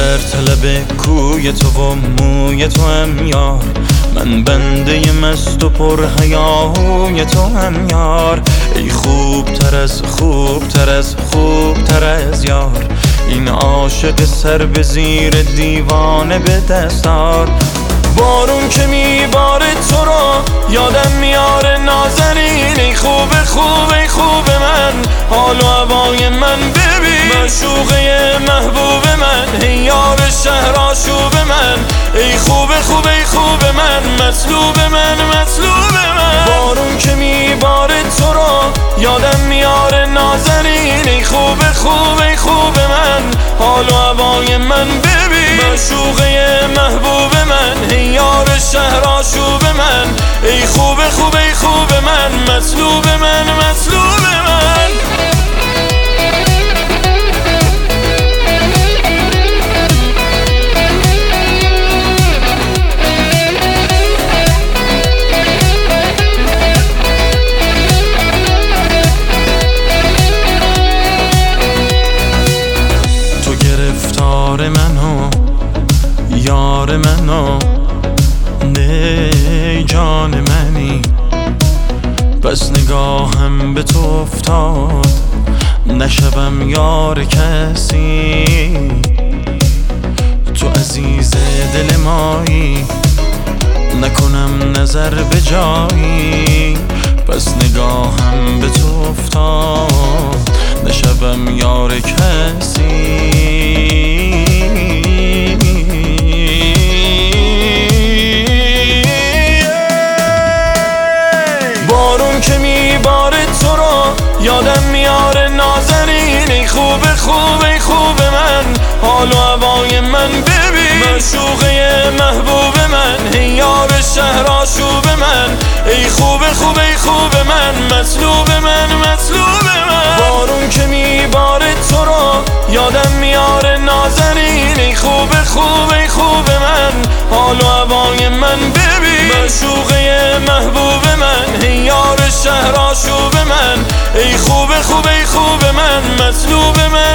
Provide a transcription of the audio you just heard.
در طلب کوی تو و موی تو هم یار، من بنده مست و پر حیاهوی تو هم یار. ای خوبتر از خوبتر از خوبتر از یار، این عاشق سر به زیر دیوانه به دستار. بارون که میباره تو را یادم میاره نازنین، ای خوب خوب ای خوب من، حال و هوای من ببین. معشوقه محبوب من، ای یار شهر آشوب من، ای خوب خوب ای خوب من، مطلوب من مطلوب من. بارون که میباره تو را یادم میاره نازنین، ای خوب خوب ای خوب من، حال و هوای من ببین. معشوقه محبوب من، ای یار شهر آشوب من، ای خوب خوب ای خوب من، مطلوب من مطلوب من. تو گرفتار منو یار منو، نه جان منی، بس نگاهم به تو افتاد نشوم یار کسی. تو عزیز دل مایی، نکنم نظر به جایی، بس نگاهم به تو افتاد نشوم یار کسی. بارون که میباره تو را یادم میاره نازنین، ای خوب خوب ای خوب من، حال و هوای من ببین. معشوقه محبوب من، ای یار شهر آشوب من، ای خوب خوب ای خوب من، مطلوب من مطلوب من. بارون که میباره تو را یادم میاره نازنین، ای خوب خوب ای خوب من، حال و هوای من ببین. معشوقه محبوب من، ای یار شهر آشوب من، ای خوب خوب ای خوب من، مطلوب من.